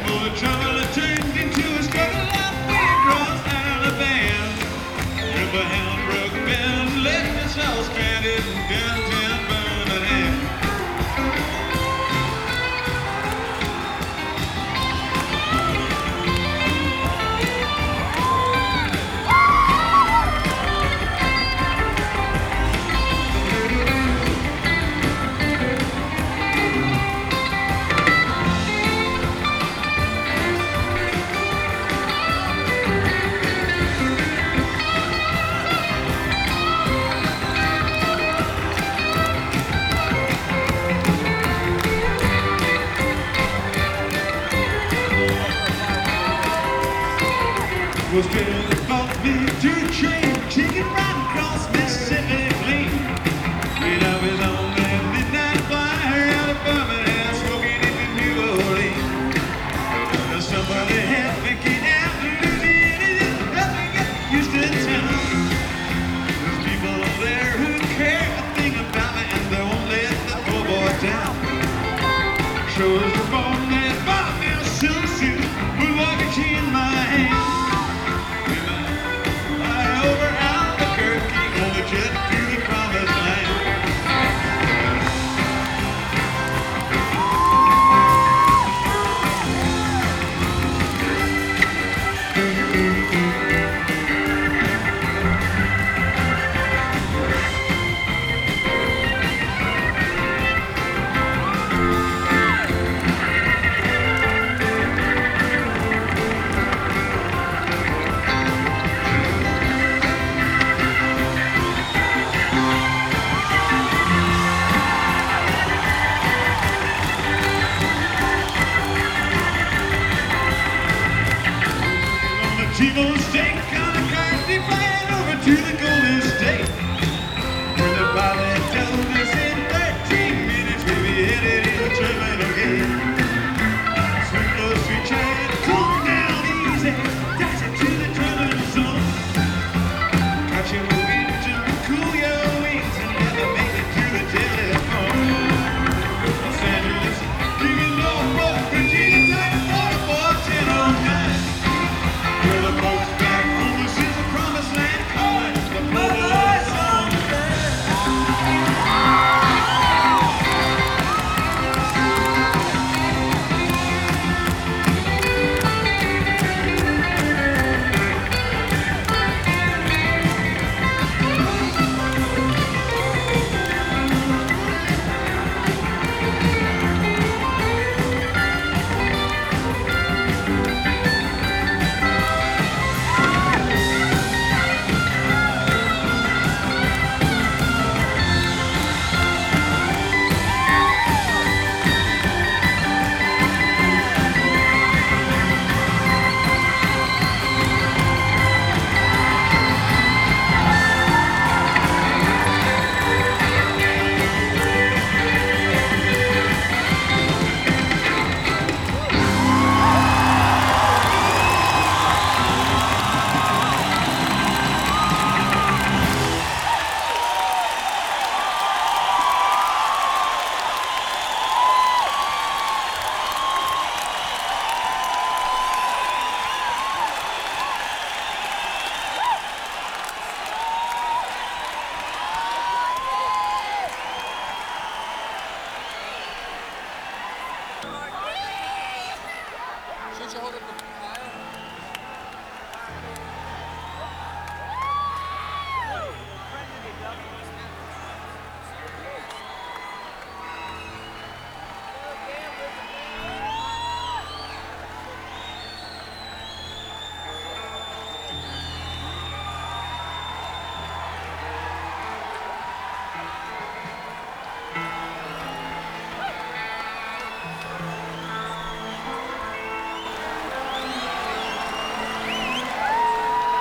Oh, the trouble had turned into a struggle halfway across Alabama. If a hound broke bend, left us all stranded in downtown Birmingham. Was driven above me to a train, taking right across Mississippi clean. And I was on that midnight flyer out of Birmingham, smoking into New Orleans. Somebody had me get out of Louisiana, just help me get used to town. There's people there who care a thing about me, and they won't let the poor boy down. Sure as the bone that bought me a silk suit with luggage in my hand. T-bone steak on a Carnegie flying over to the Golden State. Where the pilot told us in 13 minutes we'll be headed in the terminal gate. Sweet those sweet child, calm down easy, dash it to the terminal zone. Catch your engine, cool your wings, and never make it to the telephone. Los Angeles, leaving Norfolk, Virginia, time for 10:09. Where the folks back home will see the promised land calling the boys on the Should you hold it